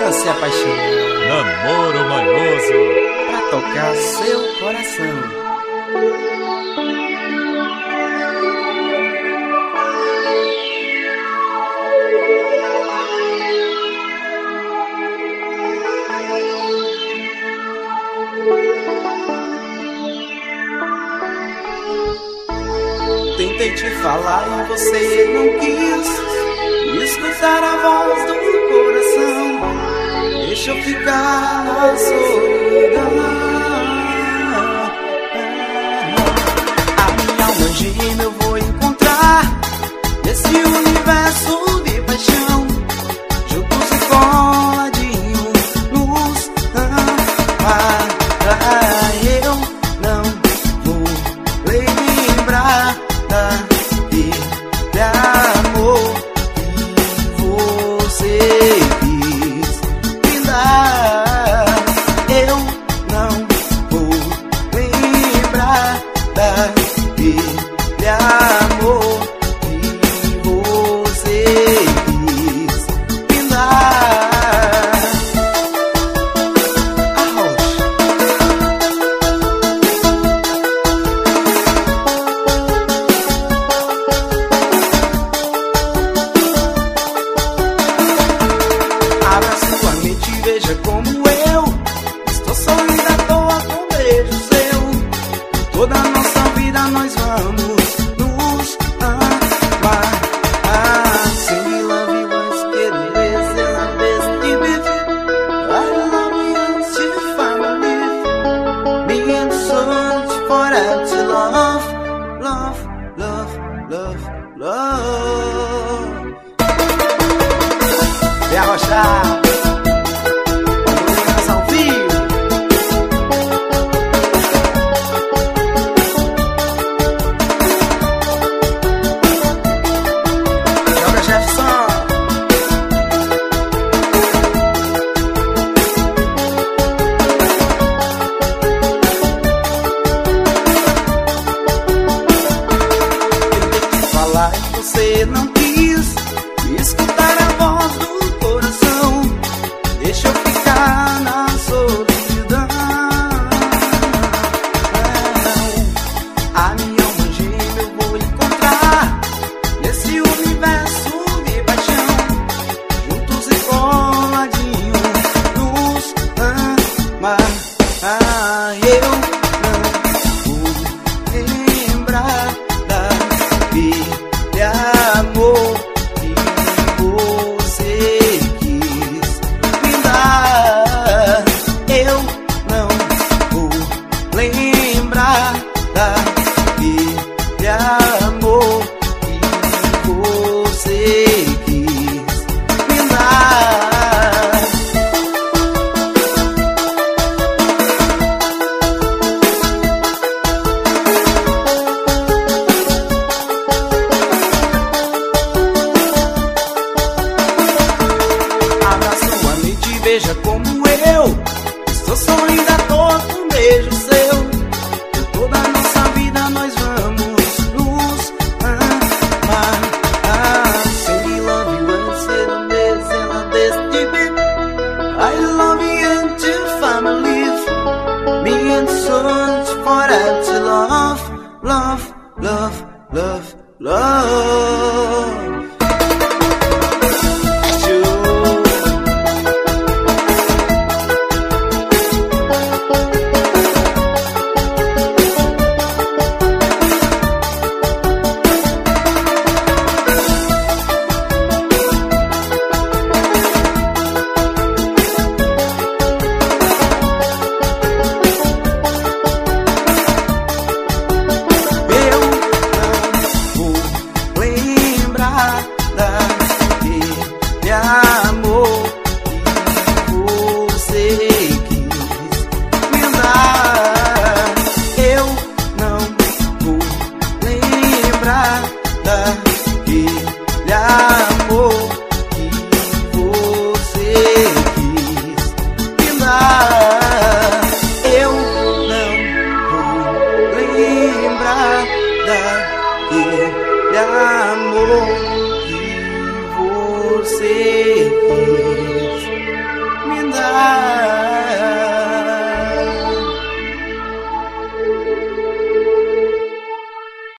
venha se apaixonar. Namoro Manhoso Pra tocar seu coração. Tentei te falar e você não quis escutar a voz do coração. Deixa eu ficar na solidão. A minha alma gêmea eu vou encontrar nesse universo de paixão. Juntos e coladinhos nos amar. Eu não vou lembrar de amor que você quis me dar. Eu não vou lembrar de amor que você quis me dar. Abra sua mente e veja como eu estou sorrindo à toa com um beijo seu. Toda a nossa vida nós vamos nos amar. Sing me love you once, get a best, and a best deep. I love you until you finally leave me in search for that to love, love, love, love, love. Vem arrochar. Vamos ao vivo. Joga, Jefferson. Tentei te falar e você não quis escutar a voz do coração. Deixa eu ficar na solidão. A minha alma gêmea eu vou encontrar nesse universo de paixão. Juntos e coladinhos nos amar. Eu não vou lembrar daquele amor que você quis me dar. Eu não vou lembrar daquele amor que você quis me dar. Abra sua mente e veja como eu estou sorrindo à toa com um beijo seu. Por toda a nossa vida nós vamos nos amar. Sing me love you once, and a best, and a best deep. I love you until you finally leave me in search for that to love, love, love, love, love. Daquele amor que você